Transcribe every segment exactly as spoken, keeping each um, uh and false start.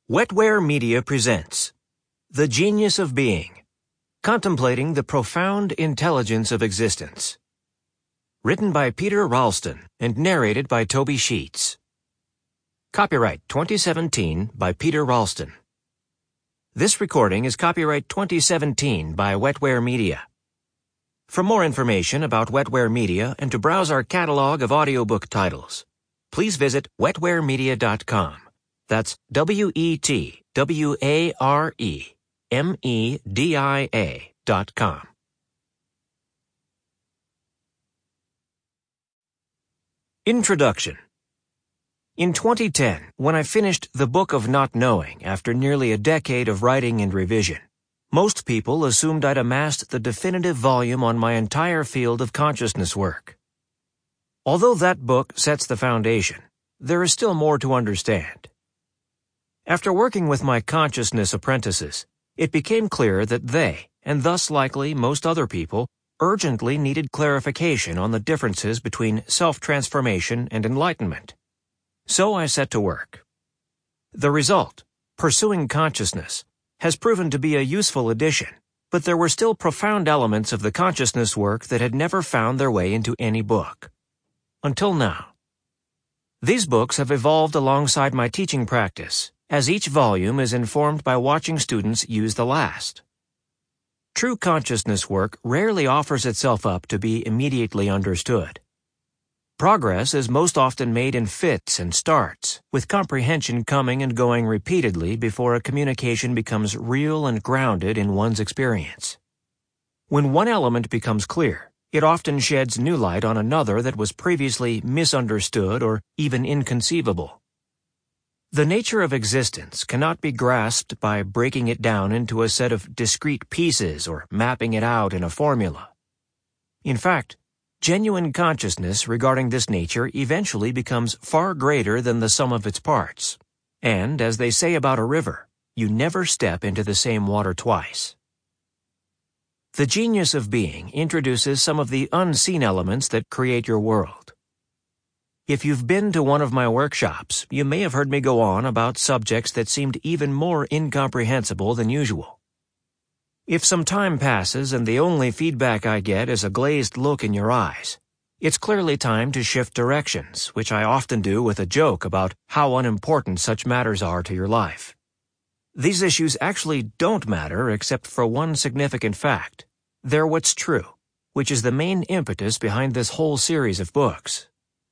Wetware Media presents The Genius of Being, Contemplating the Profound Intelligence of Existence. Written by Peter Ralston and narrated by Toby Sheets. Copyright twenty seventeen by Peter Ralston. This recording is copyright twenty seventeen by Wetware Media. For more information about Wetware Media and to browse our catalog of audiobook titles, please visit wetware media dot com. That's W E T W A R E M E D I A dot com. Introduction. In twenty ten, when I finished The Book of Not Knowing after nearly a decade of writing and revision, most people assumed I'd amassed the definitive volume on my entire field of consciousness work. Although that book sets the foundation, there is still more to understand. After working with my consciousness apprentices, it became clear that they, and thus likely most other people, urgently needed clarification on the differences between self-transformation and enlightenment. So I set to work. The result, Pursuing Consciousness, has proven to be a useful addition, but there were still profound elements of the consciousness work that had never found their way into any book. Until now. These books have evolved alongside my teaching practice, as each volume is informed by watching students use the last. True consciousness work rarely offers itself up to be immediately understood. Progress is most often made in fits and starts, with comprehension coming and going repeatedly before a communication becomes real and grounded in one's experience. When one element becomes clear, it often sheds new light on another that was previously misunderstood or even inconceivable. The nature of existence cannot be grasped by breaking it down into a set of discrete pieces or mapping it out in a formula. In fact, genuine consciousness regarding this nature eventually becomes far greater than the sum of its parts. And, as they say about a river, you never step into the same water twice. The Genius of Being introduces some of the unseen elements that create your world. If you've been to one of my workshops, you may have heard me go on about subjects that seemed even more incomprehensible than usual. If some time passes and the only feedback I get is a glazed look in your eyes, it's clearly time to shift directions, which I often do with a joke about how unimportant such matters are to your life. These issues actually don't matter except for one significant fact. They're what's true, which is the main impetus behind this whole series of books.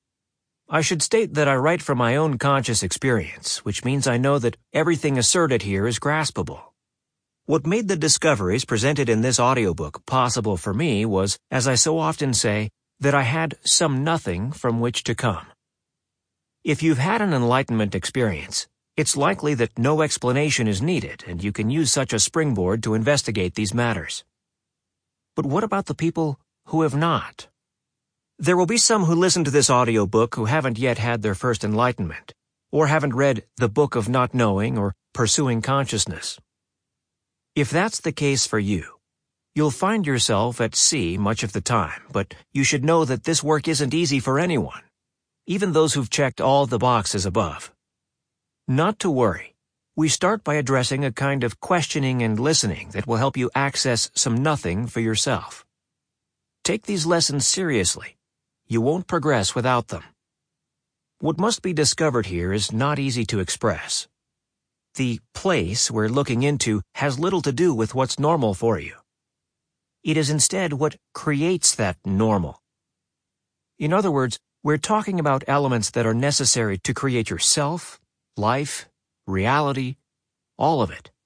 I should state that I write from my own conscious experience, which means I know that everything asserted here is graspable. What made the discoveries presented in this audiobook possible for me was, as I so often say, that I had some nothing from which to come. If you've had an enlightenment experience, it's likely that no explanation is needed and you can use such a springboard to investigate these matters. But what about the people who have not? There will be some who listen to this audiobook who haven't yet had their first enlightenment, or haven't read The Book of Not Knowing or Pursuing Consciousness. If that's the case for you, you'll find yourself at sea much of the time, but you should know that this work isn't easy for anyone, even those who've checked all the boxes above. Not to worry. We start by addressing a kind of questioning and listening that will help you access some nothing for yourself. Take these lessons seriously. You won't progress without them. What must be discovered here is not easy to express. The place we're looking into has little to do with what's normal for you. It is instead what creates that normal. In other words, we're talking about elements that are necessary to create yourself, life, reality, all of it.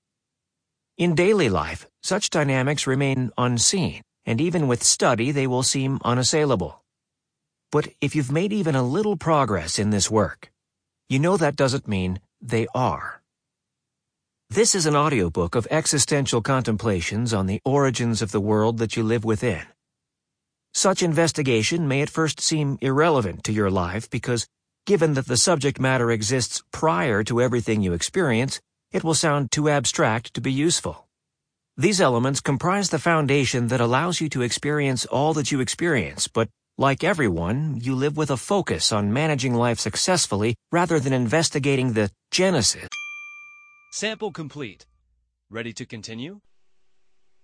In daily life, such dynamics remain unseen, and even with study they will seem unassailable. But if you've made even a little progress in this work, you know that doesn't mean they are. This is an audiobook of existential contemplations on the origins of the world that you live within. Such investigation may at first seem irrelevant to your life because, given that the subject matter exists prior to everything you experience, it will sound too abstract to be useful. These elements comprise the foundation that allows you to experience all that you experience, but like everyone, you live with a focus on managing life successfully rather than investigating the genesis. Sample complete. Ready to continue?